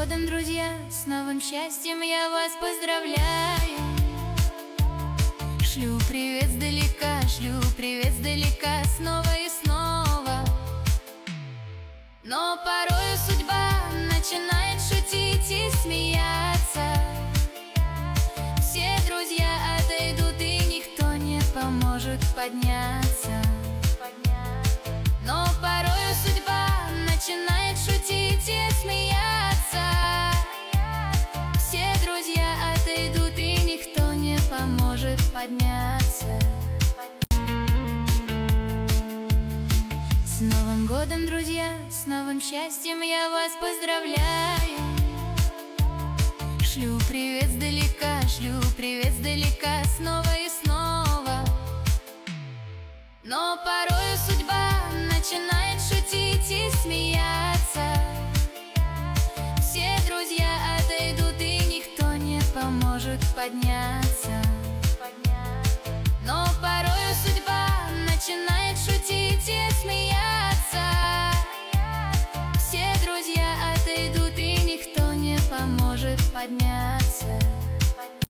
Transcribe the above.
годом, друзья, с новым счастьем я вас поздравляю. Шлю привет сдалека, снова и снова. Но порою судьба начинает шутить и смеяться. Все друзья отойдут, и никто не поможет подняться. Но порою судьба начинает шутить и смеяться. Все друзья отойдут, и никто не поможет подняться. С Новым годом, друзья, с новым счастьем я вас поздравляю. Шлю привет сдалека, снова и снова. Но порою судьба начинает шутить и смеяться. Все друзья отойдут, и никто не поможет подняться. Но порою судьба начинает шутить и смеяться. Все друзья отойдут, и никто не поможет подняться.